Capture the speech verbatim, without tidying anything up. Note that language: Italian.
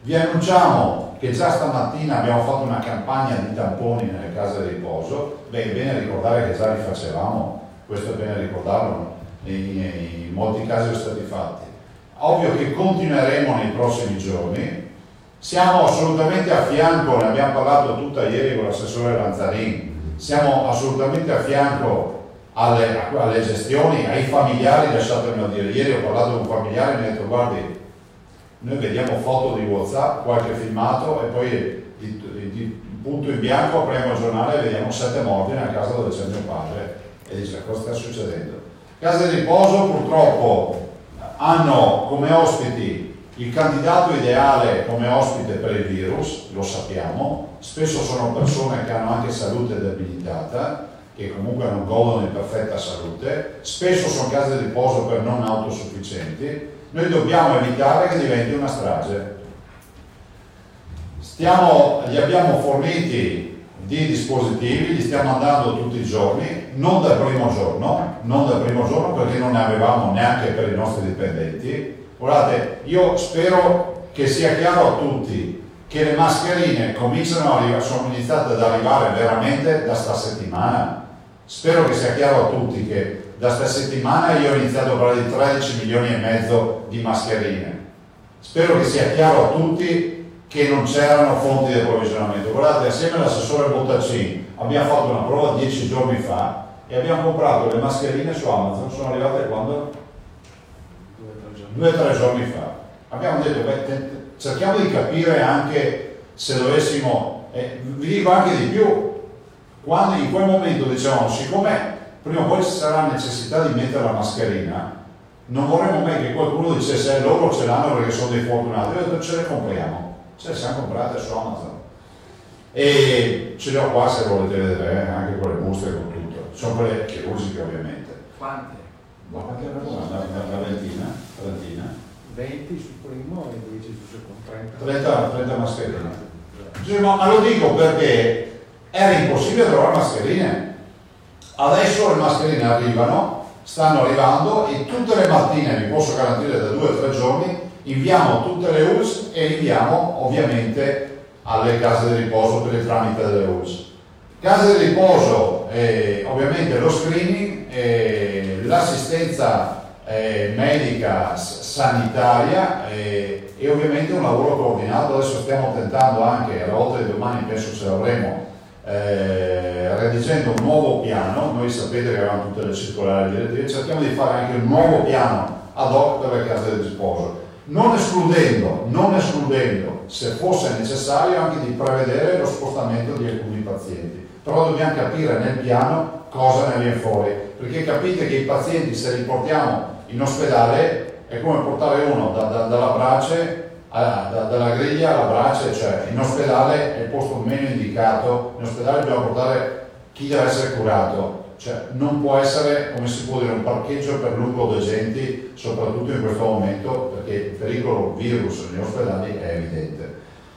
Vi annunciamo che già stamattina abbiamo fatto una campagna di tamponi nelle case di riposo. Beh, è bene ricordare che già li facevamo, questo è bene ricordarlo, in, in molti casi sono stati fatti. Ovvio che continueremo nei prossimi giorni, siamo assolutamente a fianco, ne abbiamo parlato tutta ieri con l'assessore Lanzarin, siamo assolutamente a fianco alle, alle gestioni, ai familiari, lasciatemelo dire. Ieri ho parlato con un familiare e mi ha detto: guardi, noi vediamo foto di WhatsApp, qualche filmato e poi di, di, di punto in bianco apriamo il giornale e vediamo sette morti nella casa dove c'è mio padre e dice: cosa sta succedendo? Case di riposo purtroppo hanno come ospiti il candidato ideale come ospite per il virus, lo sappiamo, spesso sono persone che hanno anche salute debilitata, che comunque non godono di perfetta salute, spesso sono case di riposo per non autosufficienti. Noi dobbiamo evitare che diventi una strage. Stiamo, gli abbiamo forniti di dispositivi, li stiamo andando tutti i giorni, non dal primo giorno, non dal primo giorno perché non ne avevamo neanche per i nostri dipendenti. Guardate, io spero che sia chiaro a tutti che le mascherine cominciano a arrivare, sono iniziate ad arrivare veramente da sta settimana. Spero che sia chiaro a tutti che da sta settimana io ho iniziato a parlare di tredici milioni e mezzo di mascherine. Spero che sia chiaro a tutti che non c'erano fonti di approvvigionamento. Guardate, assieme all'assessore Bottacin abbiamo fatto una prova dieci giorni fa e abbiamo comprato le mascherine su Amazon, sono arrivate quando? Due o tre giorni fa. Abbiamo detto, beh, cerchiamo di capire anche se dovessimo, eh, vi dico anche di più, quando in quel momento dicevamo, siccome prima o poi ci sarà necessità di mettere la mascherina, non vorremmo mai che qualcuno dicesse loro ce l'hanno perché sono dei fortunati. Io ho detto, ce le compriamo, ce le siamo comprate su Amazon e ce le ho qua se volete vedere, eh, anche con le buste e con tutto, sono quelle chirurgiche ovviamente. Quante? Ma quante erano? Una, una, una ventina? trentina? venti sul primo e dieci sul secondo, trenta. trenta, trenta mascherine. Cioè, ma, ma lo dico perché era impossibile trovare mascherine. Adesso le mascherine arrivano, stanno arrivando e tutte le mattine, vi posso garantire da due o tre giorni, inviamo tutte le U L S e inviamo ovviamente alle case di riposo per il tramite delle U L S. Case di riposo, eh, ovviamente lo screening, eh, l'assistenza eh, medica sanitaria eh, e ovviamente un lavoro coordinato. Adesso stiamo tentando anche, alla volta di domani penso ce l'avremo, eh, redigendo un nuovo piano. Noi sapete che avevamo tutte le circolari direttive, cerchiamo di fare anche un nuovo piano ad hoc per le case di riposo, non escludendo, non escludendo se fosse necessario anche di prevedere lo spostamento di alcuni pazienti. Però dobbiamo capire nel piano cosa ne viene fuori, perché capite che i pazienti, se li portiamo in ospedale, è come portare uno da, da, dalla brace, a, da, dalla griglia alla brace, cioè in ospedale è il posto meno indicato, in ospedale dobbiamo portare chi deve essere curato, cioè non può essere, come si può dire, un parcheggio per lungodeggenti, soprattutto in questo momento, perché il pericolo virus negli ospedali è evidente.